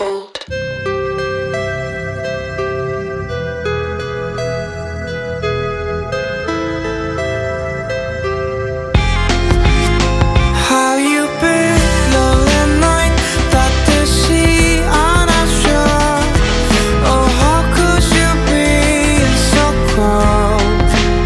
cold. How you been? lonely night 따뜻이 안아줘. Oh, how could you be so cold?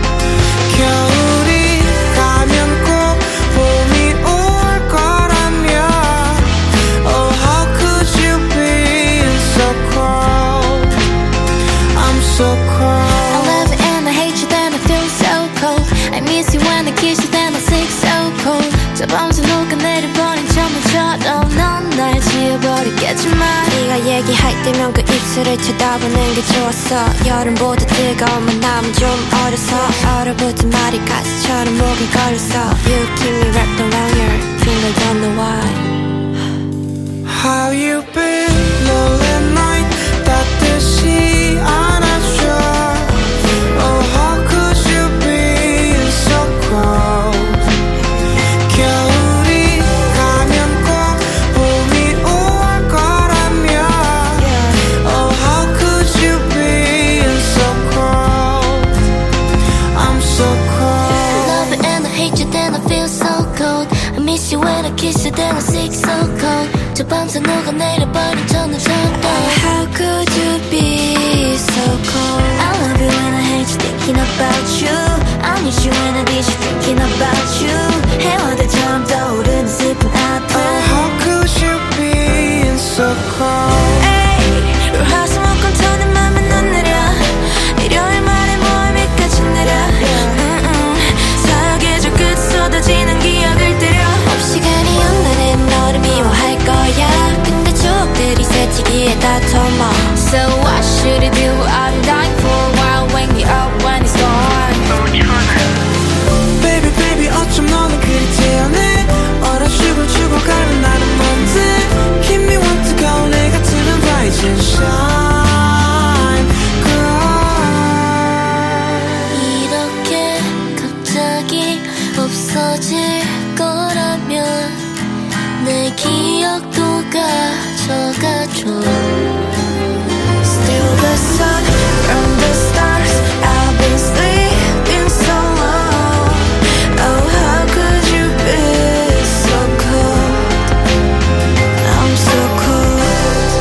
겨울이 가면 꼭 봄이 올 거라며. Oh, how could you be so cold? I'm so cold. I love it and I hate you, then I feel so cold. I miss you when I kiss you, then I sick so cold. 저 밤새 녹아내려버린 천물처럼 넌 날 지워버리겠지만 네가 얘기할 때면 그 입술을 쳐다보는 게 좋았어. 여름보다 뜨거운 만남은 좀 어려서 얼어붙은 말이 가시처럼 목에 걸렸어. You keep me wrapped around your finger, don't know why. How you been? lonely night 따뜻이 안아줘. Oh, how could you be so cold? 겨울이 가면 꼭 봄이 올 거라며. Oh, how could you be so cold? I'm so cold. Love it and I hate you, then I feel so cold. I miss you when I kiss you, then I sick so cold. 저 밤새 녹아내려버린 천물처럼 How could you be so cold? I love you when I hate you, thinking about you. I miss you when I miss you, thinking about you. 해와들처럼 떠오르는 슬픈 아픔. Oh, how could you be so cold? Ay, 화수목금 터는 맘에 넌 내려. 일요일 말에 모임이까지 내려. 사계절 끝 쏟아지는 기억을 때려. 시간이 온다는 너를 미워할 거야. 근데 추억들이 새치기에 다쳐머. So what should I do? I'm dying for a while. Wake me up when it's gone. Baby baby 어쩜 너는 그리 태연해. 얼어주고 죽어가는 나는 뭔데. Keep me want to go. 내 같으면 rise and shine girl. 이렇게 갑자기 없어질 거라면 내 기억도 가져가줘. Still the sun from the stars. I've been sleeping so long. Oh, how could you be so cold? I'm so cold.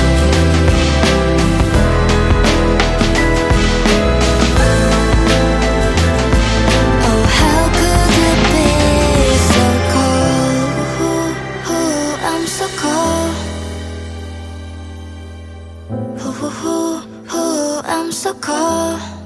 Oh, how could you be so cold? I'm so cold. I'm so cold.